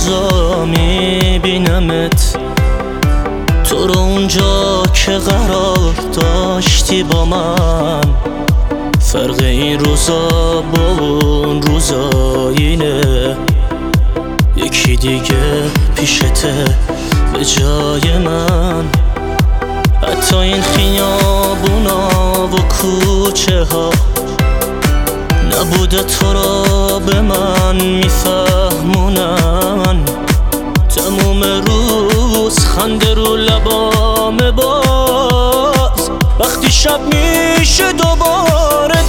روزا میبینمت تو رو اونجا که قرار داشتی با من. فرق این روزا با اون روزا اینه، یکی دیگه پیشته به جای من. حتی این خیابونا و کوچه ها نبوده تو را به من میفهمونن. تموم روز خنده رو لبامه، باز وقتی شب میشه دوباره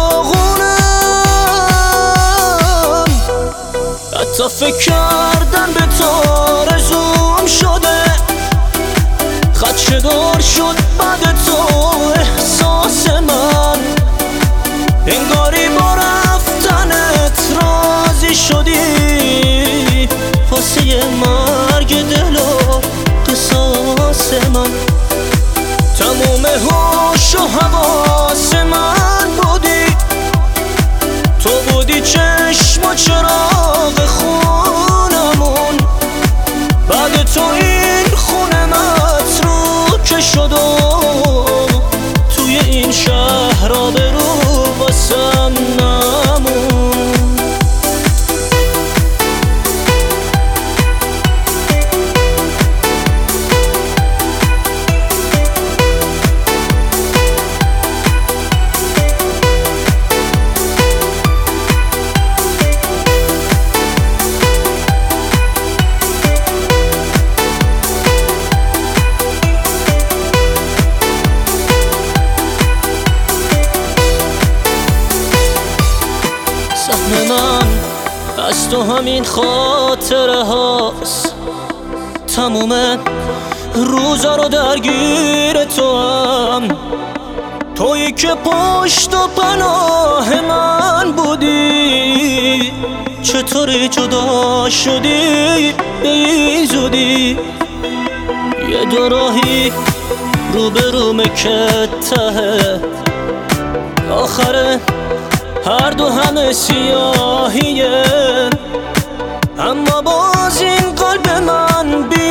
داغونم. حتی فکر کردن به تو آرزوم شده، خدشه دار شد بعد تو احساس من. انگاری با رفتنت راضی شدی، واسه مرگ دل و قصاص من. تموم هوش و حواس من بودی، تو بودی چشم و چراغ خونمون. بعد تو این خونه متروکه شد و توی این شهر آبرو واسم نمون. سهم من از تو همین خاطره هاست، تموم روزا رو درگیر تو هم. تویی که پشت و پناه من بودی، چطوری جدا شدی به این زودی؟ یه دو راهی روبرومه که ته آخره هر دو همه سیاهیه. اما باز این قلب من بی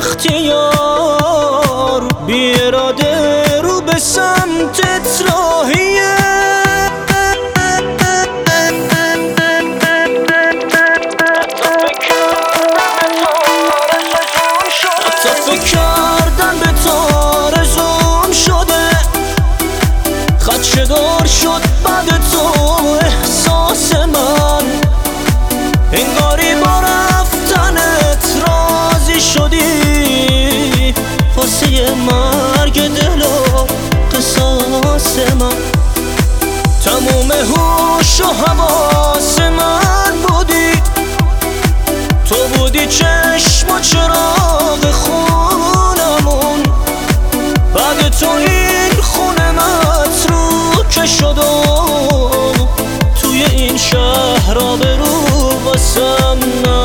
اختیار بی اراده رو به سمتت راهیه. حتی فکر کردن به تو آرزوم شده، خدشه دار شد بعد تو احساس من. انگاری با رفتنت راضی شدی، واسه مرگ دل و قصاص من. تموم هوش و حواس من بودی، تو بودی چشم و چراغ خونمون. بعد تو این خونه متروکه شد و توی این شهر آبرو واسم